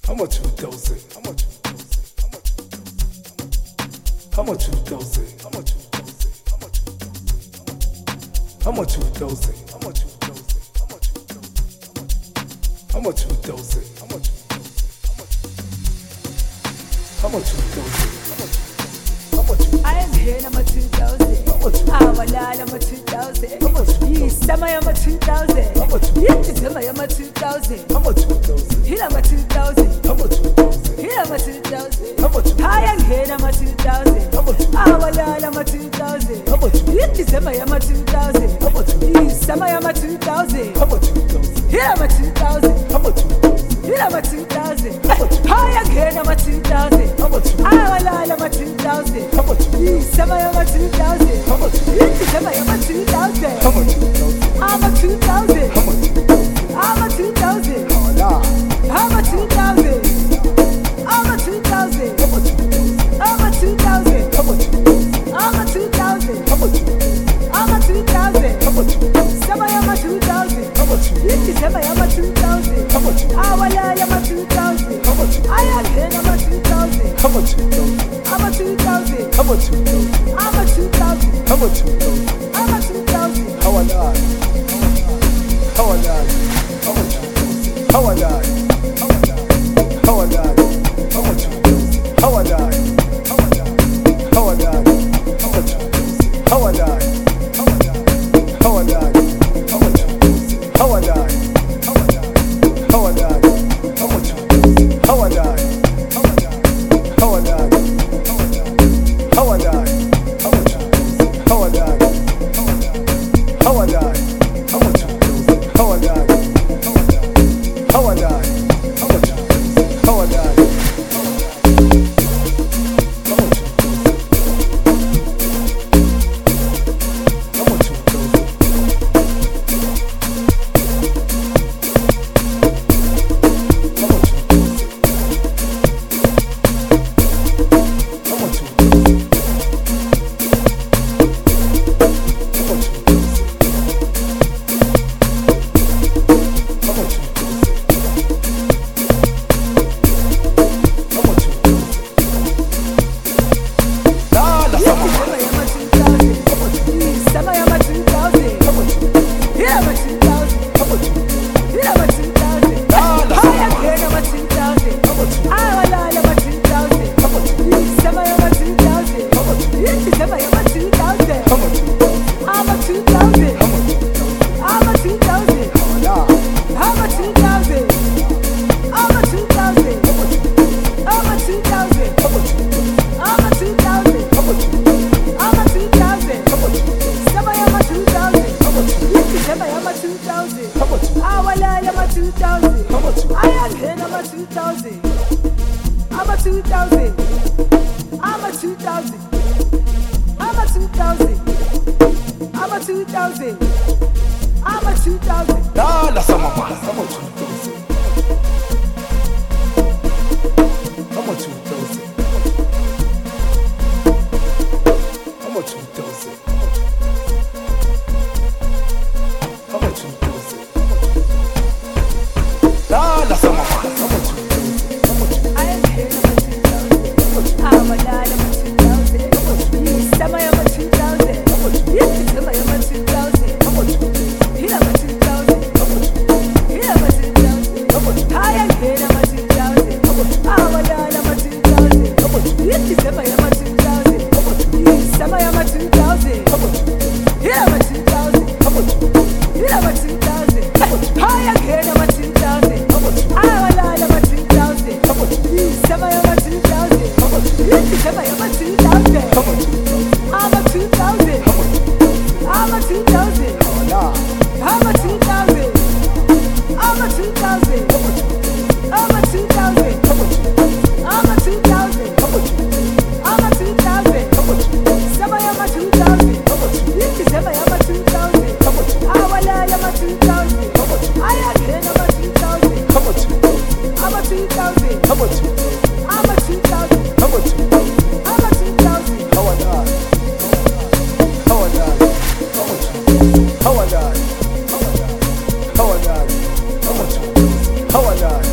How much you dose it? How much you dose it? How much you dose it? How much you dose it? How much you dose it? How much you dose it? How much you dose it? How much you dose it? How much you dose it? How much you dose it? How much you dose it? How much you? I am here number 2000. Awala number 2000. Yes, summer number 2000. Yes, summer number 2000. How much you dose it? Here number 2000. How much you dose it? Here number 2000. How much you? I am here number 2000. How much? Awala number 2000. How much? Yes, summer number 2000. How much? Yes, summer number 2000. How much you dose it? Here number 2000. How much you dose it? Here number 2000. I am here number 2000. How much? Awala number 2000. How much? Yes, summer number 2000. How much? Yes, summer number 2000. How much you dose it? I'm a 2000. How much you dose it? I'm a 2000. Oh, nah. I'm a 2000. I'm a 2000. How much you dose it? I'm a 2000. How much you dose it? I'm a 2000. How much you dose it? I'm a 2000. How much you dose it? Somebody I'm a 2000. How much you? This is somebody I'm a 2000. How much you? Awala I'm a 2000. How much you? I am here I'm a 2000. How much you dose it? I'm a 2000. How much you dose it? I'm a 2000. How much you dose it? I'm a 2000. How I die? How I die? How much you dose it? How I die? How I die? How much you dose it? How I die? How I die? How much you dose it? How I die? How I die? How much you dose it? How I die? How I die? How much you dose it? How I die? How I die? How I die? How much you dose it? How I die? How I die? How much you dose it? How I die? How I die? How much you dose it? How I die? How much you dose it? How much you dose it? How much you dose it? How much you dose it? How much you dose it? How much you dose it? How much you dose it? Dala sama. Somebody I'm a 2000. How much you? Yes, somebody I'm a 2000. How much you? Here I'm a 2000. How much you? Here I'm a 2000. Dala I sama. am here I'm a 2000. How much you? Awala I'm a 2000. How much you? Yes, somebody I'm a 2000. How much you? Yes, somebody I'm a 2000. How much you? I'm a 2000. How much you? I'm a 2000. Oh, nah. I'm a 2000. I'm a 2000. How much you? I'm a 2000. How much you? I'm a 2000. How much you? I'm a 2000. How much you? Somebody I'm a 2000. How much you? Yes, somebody I'm a 2000. How much you? Awala I'm a 2000. How much you? I am here I'm a 2000. I'm a 2000. I'm a 2000. I'm a 2000. I'm a 2000. I'm a 2000. Dala sama man. How much you dose it? How much you dose it? How much you dose it? How much you dose it? Dala sama man. How much you dose it? How much you? I am here I'm a 2000. I'm a lad I'm a 2000. Yes, somebody I'm a 2000. Yes, somebody I'm a 2000. How much you? Here I'm a 2000. How much you? Here I'm a 2000. How much you? I am here I'm a 2000. I'm a lad I'm a 2000. How much you? Yes, somebody I'm a 2000. How much you? Yes, somebody I'm a 2000. How much you? Here I'm a 2000. How much you? Here I'm a 2000. I am here I'm a 2000. How much you? I'm a lad I'm a 2000. How much you? Yes, somebody I'm a 2000. How much you? Yes, somebody I'm a 2000. How much you? I'm a 2000. How much you? I'm a 2000. Oh, nah. I'm a 2000. I'm a 2000. How much you? I'm a 2000. How much you? I'm a 2000. How much you? I'm a 2000. How much you? Somebody I'm a 2000. How much you? This is somebody I'm a 2000. How much you? Awala I'm a 2000. How much you? I am here I'm a 2000. How much you? I'm a 2000. How much you? I'm a 2000. How much you? I'm a 2000. How I die? How I die? How much you? How I die? How I die? How I die? How much you? How I die?